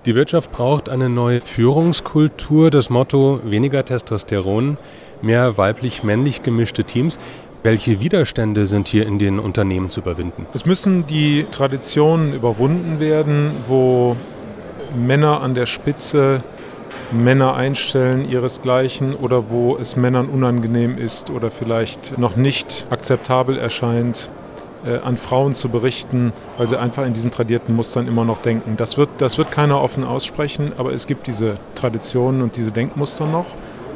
Die Wirtschaft braucht eine neue Führungskultur. Das Motto: weniger Testosteron, mehr weiblich-männlich gemischte Teams. Welche Widerstände sind hier in den Unternehmen zu überwinden? Es müssen die Traditionen überwunden werden, wo Männer an der Spitze Männer einstellen ihresgleichen oder wo es Männern unangenehm ist oder vielleicht noch nicht akzeptabel erscheint, an Frauen zu berichten, weil sie einfach in diesen tradierten Mustern immer noch denken. Das wird keiner offen aussprechen, aber es gibt diese Traditionen und diese Denkmuster noch.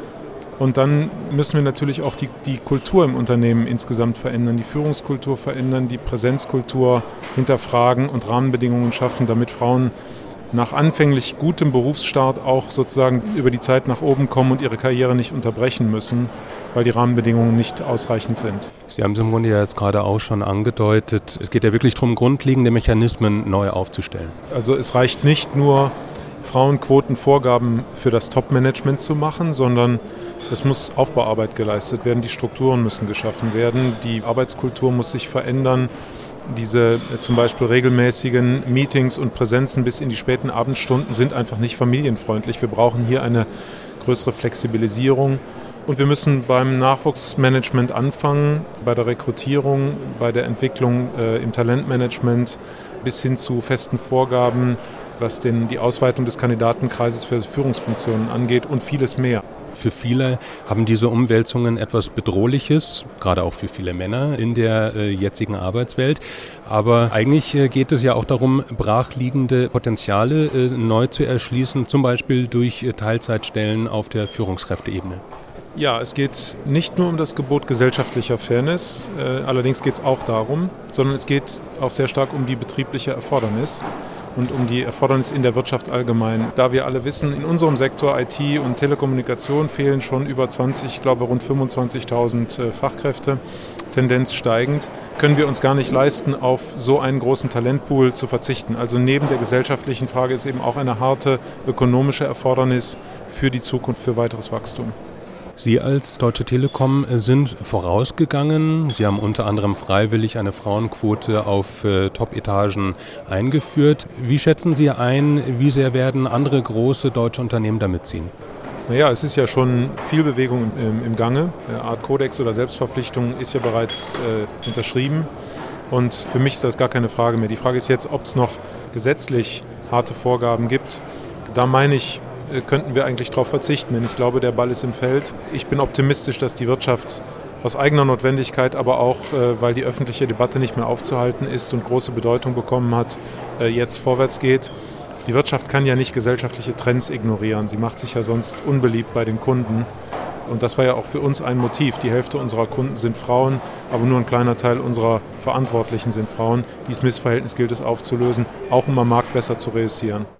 Und dann müssen wir natürlich auch die Kultur im Unternehmen insgesamt verändern, die Führungskultur verändern, die Präsenzkultur hinterfragen und Rahmenbedingungen schaffen, damit Frauen nach anfänglich gutem Berufsstart auch sozusagen über die Zeit nach oben kommen und ihre Karriere nicht unterbrechen müssen, weil die Rahmenbedingungen nicht ausreichend sind. Sie haben es im Grunde ja jetzt gerade auch schon angedeutet. Es geht ja wirklich darum, grundlegende Mechanismen neu aufzustellen. Also es reicht nicht nur, Frauenquotenvorgaben für das Top-Management zu machen, sondern es muss Aufbauarbeit geleistet werden, die Strukturen müssen geschaffen werden, die Arbeitskultur muss sich verändern. Diese zum Beispiel regelmäßigen Meetings und Präsenzen bis in die späten Abendstunden sind einfach nicht familienfreundlich. Wir brauchen hier eine größere Flexibilisierung. Und wir müssen beim Nachwuchsmanagement anfangen, bei der Rekrutierung, bei der Entwicklung im Talentmanagement bis hin zu festen Vorgaben, was die Ausweitung des Kandidatenkreises für Führungsfunktionen angeht und vieles mehr. Für viele haben diese Umwälzungen etwas Bedrohliches, gerade auch für viele Männer in der jetzigen Arbeitswelt. Aber eigentlich geht es ja auch darum, brachliegende Potenziale neu zu erschließen, zum Beispiel durch Teilzeitstellen auf der Führungskräfteebene. Ja, es geht nicht nur um das Gebot gesellschaftlicher Fairness, allerdings geht es auch darum, sondern es geht auch sehr stark um die betriebliche Erfordernis und um die Erfordernis in der Wirtschaft allgemein. Da wir alle wissen, in unserem Sektor IT und Telekommunikation fehlen schon über 20, ich glaube rund 25.000 Fachkräfte, Tendenz steigend, können wir uns gar nicht leisten, auf so einen großen Talentpool zu verzichten. Also neben der gesellschaftlichen Frage ist eben auch eine harte ökonomische Erfordernis für die Zukunft, für weiteres Wachstum. Sie als Deutsche Telekom sind vorausgegangen. Sie haben unter anderem freiwillig eine Frauenquote auf Top-Etagen eingeführt. Wie schätzen Sie ein, wie sehr werden andere große deutsche Unternehmen da mitziehen? Naja, es ist ja schon viel Bewegung im Gange. Eine Art Kodex oder Selbstverpflichtung ist ja bereits unterschrieben. Und für mich ist das gar keine Frage mehr. Die Frage ist jetzt, ob es noch gesetzlich harte Vorgaben gibt. Da meine ich, könnten wir eigentlich darauf verzichten, denn ich glaube, der Ball ist im Feld. Ich bin optimistisch, dass die Wirtschaft aus eigener Notwendigkeit, aber auch, weil die öffentliche Debatte nicht mehr aufzuhalten ist und große Bedeutung bekommen hat, jetzt vorwärts geht. Die Wirtschaft kann ja nicht gesellschaftliche Trends ignorieren. Sie macht sich ja sonst unbeliebt bei den Kunden. Und das war ja auch für uns ein Motiv. Die Hälfte unserer Kunden sind Frauen, aber nur ein kleiner Teil unserer Verantwortlichen sind Frauen. Dieses Missverhältnis gilt es aufzulösen, auch um am Markt besser zu reüssieren.